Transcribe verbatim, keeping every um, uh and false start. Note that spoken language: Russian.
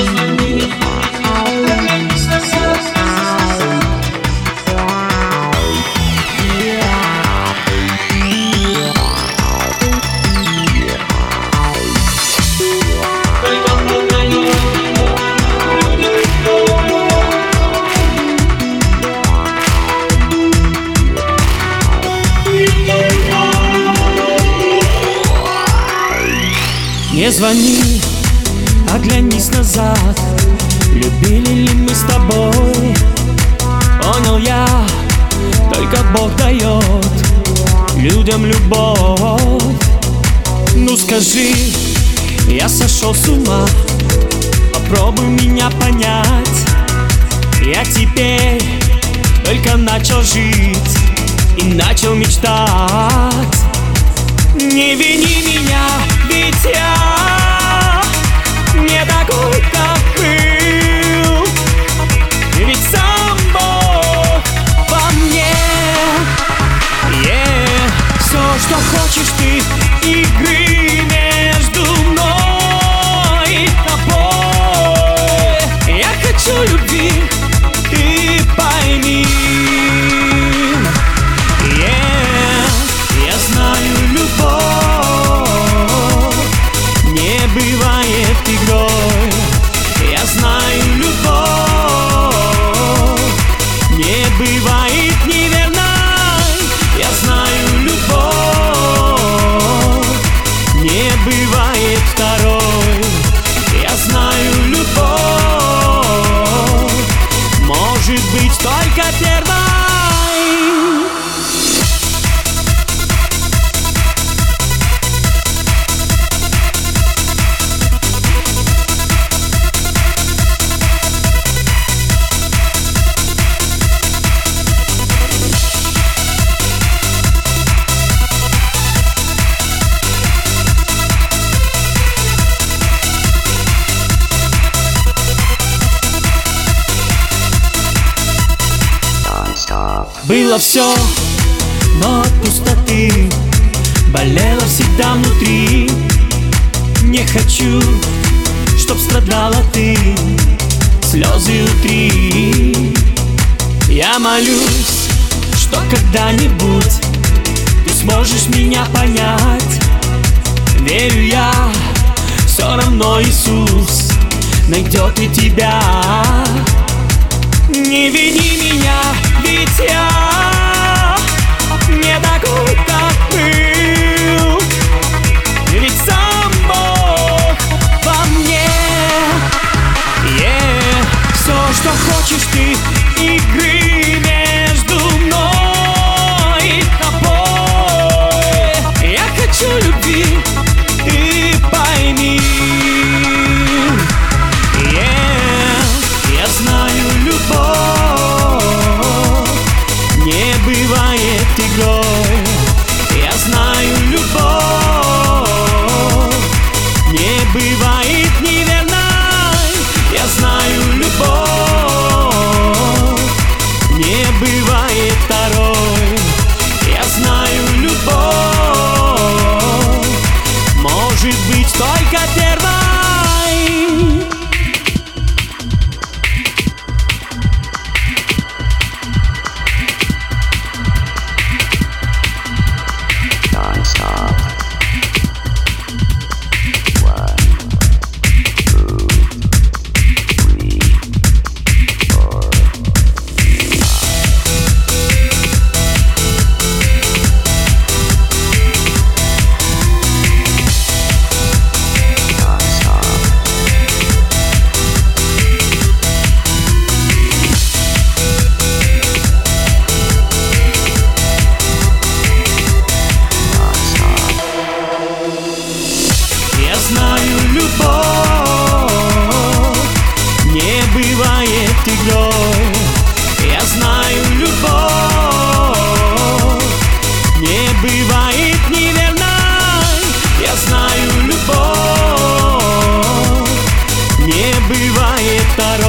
Не звони, оглянись назад. Любили ли мы с тобой? Понял я, только Бог дает людям любовь. Ну скажи, я сошел с ума, попробуй меня понять. Я теперь только начал жить и начал мечтать. Не вини меня, ведь я не такой, как был. Ведь сам Бог во мне. yeah. Все, что хочешь ты, игры между мной и тобой. Я хочу любви, ты пойми. Бывает игрой, я знаю, любовь не бывает неверной. Я знаю, любовь не бывает второй. Я знаю, любовь может быть только первой. Было все, но от пустоты болело всегда внутри. Не хочу, чтоб страдала ты, слезы утри. Я молюсь, что когда-нибудь ты сможешь меня понять. Верю я, все равно Иисус найдет и тебя. Не вини меня, ведь я не такой, как был. Ведь сам Бог во мне. yeah. Все, что хочешь ты, игры между мной и тобой. Я хочу любви, ты пойми. Я знаю, любовь не бывает игрой. Я знаю, любовь не бывает неверной. Я знаю, любовь не бывает второй. Я знаю, любовь может быть только первой. Я знаю, любовь не бывает игрой. Я знаю, любовь не бывает неверной. Я знаю, любовь не бывает второй.